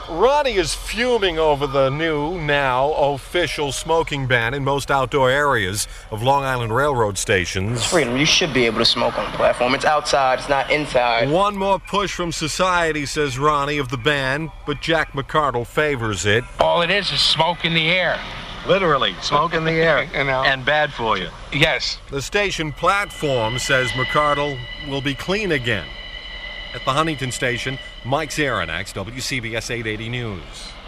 Ronnie is fuming over the new, now official smoking ban in most outdoor areas of Long Island Railroad stations. Freedom, you should be able to smoke on the platform. It's outside, it's not inside. One more push from society, says Ronnie, of the ban, but Jack McArdle favors it. All it is smoke in the air. Literally, smoke in the air. You know? And bad for you. Yes. The station platform, says McArdle, will be clean again. At the Huntington station, Mike Zaranax, WCBS 880 News.